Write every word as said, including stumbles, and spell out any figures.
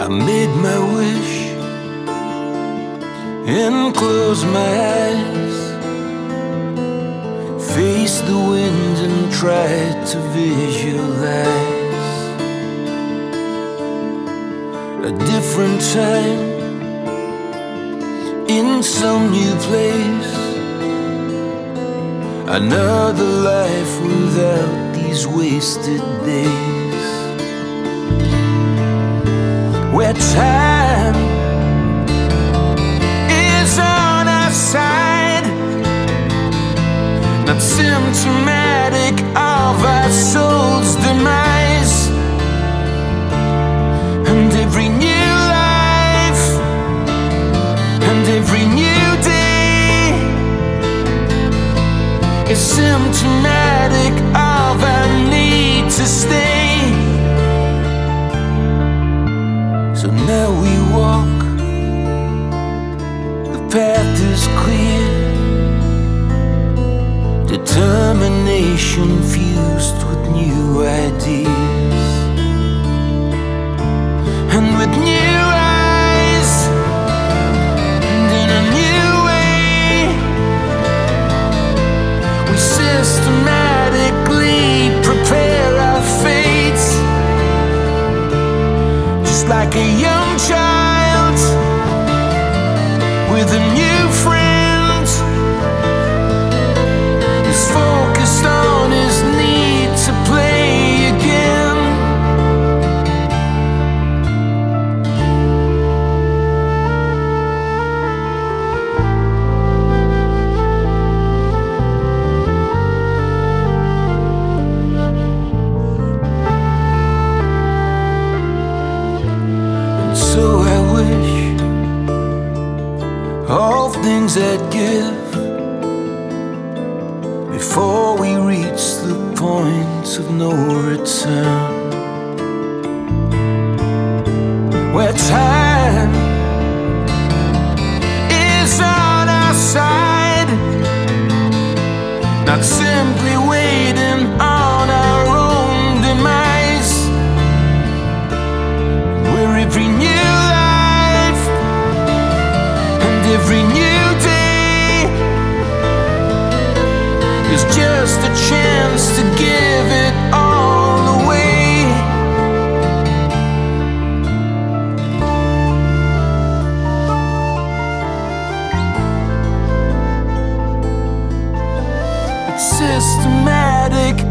I made my wish and closed my eyes, faced the wind and tried to visualize a different time in some new place, another life without these wasted days, where time is on our side, not symptomatic of our soul's demise. And every new life and every new day is symptomatic of our need to stay. So now we walk, the path is clear, determination fused with new ideas, and with new eyes and in a new way, we systematically prepare our fates, just like a young child with a new friend who's focused on his need to play again. So I wish all things I'd give before we reach the point of no return, where time is on our side, not simply waiting on our own demise, where every new every new day is just a chance to give it all away. It's systematic